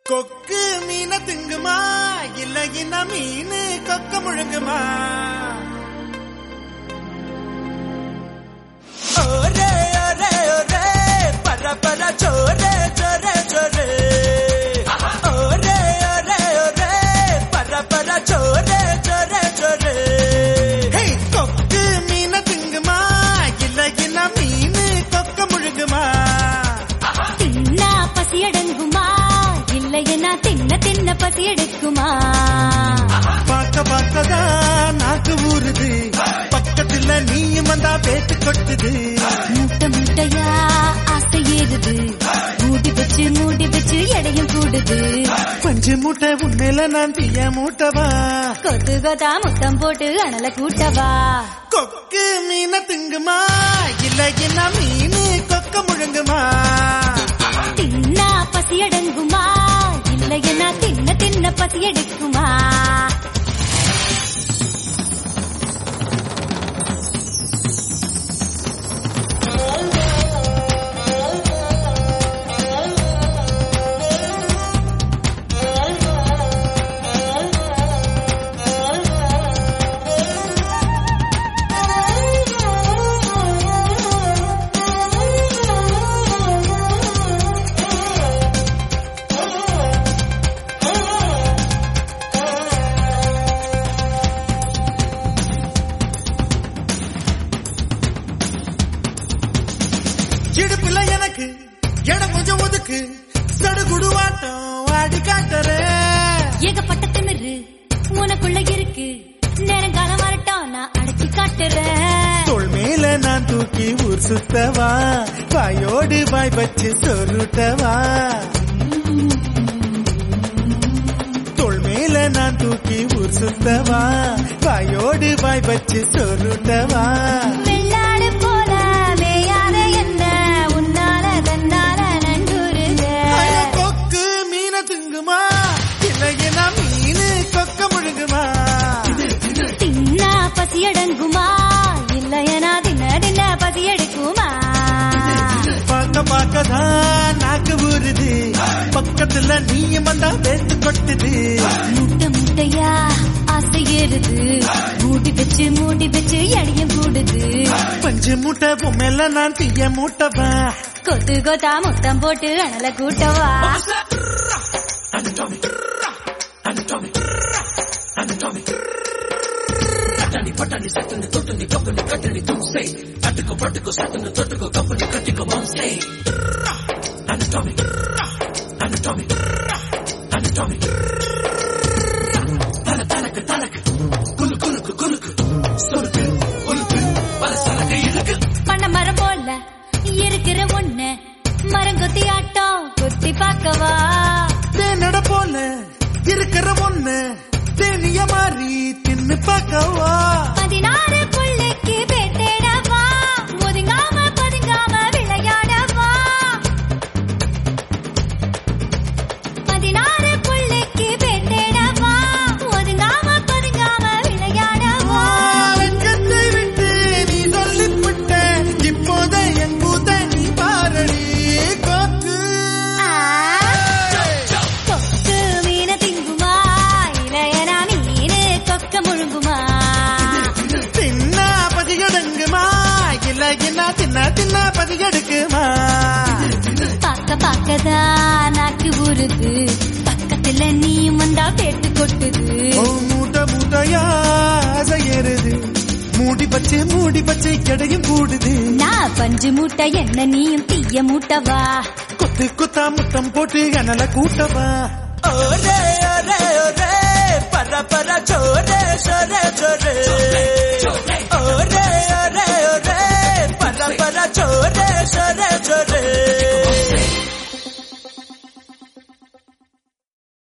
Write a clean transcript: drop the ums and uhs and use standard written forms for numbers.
கொக்கு மீன திங்குமா இல்லைன்னா மீனு கொக்க முழுங்குமா? ஒரே ஒரே ஒரே பர பர சோரே சோரே சோரே ஒரே ஒரே ஒரே பர பர சோரே சோரே சோரே. கொக்கு மீன திங்குமா இல்லைன்னா மீனு கொக்க முழுங்குமா? தின்னா பசி அடங்குமா இல்லைன்னா தின்ன தின்ன பசி எடுக்குமா? பார்க்க பார்க்கதான் நாக்கு ஊறுது, பக்கத்துல நீயும் வந்தா பேத்து கொட்டுது. மூட்டை மூட்டையா ஆசை ஏறுது, மூடி வச்சு எடையும் கூடுது. பஞ்சு மூட்டை உண்மையில நான் தீய மூட்டவா? கொத்து கொத்தா முத்தம் போட்டு அனல கூட்டவா? கொக்கு மீன திங்குமா இல்லைன்னா மீனு கொக்க முழுங்குமா? தின்னா பசி அடங்குமா இல்லைன்னா தின்ன தின்ன பசி எடுக்குமா? இடுப்புல எனக்கு இடம் கொஞ்சம் ஒதுக்கு, சடுகுடுவாட்டம் ஆடி காட்டுறேன். ஏகப்பட்ட திமிரு உனக்குள்ள இருக்கு, நேரங்காலம் வரட்டும் நான் அடக்கி காட்டுறேன். தோள் மேல நான் தூக்கி ஊர் சுத்தவா, வாயோடு வாய் வச்சு சொருட்டவா? தோள் மேல நான் தூக்கி ஊர் சுத்தவா, வாயோடு வாய் வச்சு சொருட்டவா? வெள்ளாடு போல மேயாத என்ன உன்னால தன்னால நன்றுருக. கொக்கு மீன திங்குமா இல்லைன்னா மீனு கொக்க முழுங்குமா? தின்னா பசி அடங்குமா இல்லையனா தின்ன தின்ன பசி எடுக்குமா? பார்க்க பார்க்கதான் நாக்கு ஊறுது, பக்கத்துல நீயும் வந்தா பேத்து கொட்டுது. மூட்டை மூட்டையா ஆசை ஏறுது, மூடி வச்சு எடையும் கூடுது. பஞ்சு மூட்டை பொம்மையில நான் தீய மூட்டவா? கொத்து கொத்தா முத்தம் போட்டு அனல கூட்டவா? பண்ண மரம் போல இருக்கிற ஒண்ணு மரங்கொத்தி ஆட்டம் குத்தி பார்க்கவா? தேனட போல இருக்கிற ஒண்ணு தேனிய மாறி தின்னு பார்க்கவா? 16 புள்ளைக்கு பேட்டேடவா, ஒதுங்காம பதுங்காம விளையாடவா? 16 புள்ளைக்கு பேட்டேடவா, ஒதுங்காம பதுங்காம விளையாடவா? வெட்கத்தை விட்டு நீ சொல்லிவிட்ட, இப்போத என் கூத்த நீ பாரடி. கொக்கு கொக்கு மீன திங்குமா இளையனா மீனு கொக்க முழுங்குமா? தின்னா பதியடங்குமா இல்லைன்னா தின்ன தின்ன பதியெடுக்குமா? பார்க்க பார்க்கதான் நாக்கு ஊறுது, பக்கத்துல நீயும் வந்தா பேட்டு கொட்டுது. மூட்டை மூட்டையா ஆசை ஏறுது, மூடி பச்சை எடையும் கூடுது. நான் பஞ்சு மூட்டை என்ன நீயும் தீய மூட்டவா? கொத்து கொத்தா முத்தம் போட்டு அனல கூட்டவா? ஒரே ஒரே ஒரே பர பர சோரே சோரே சோரே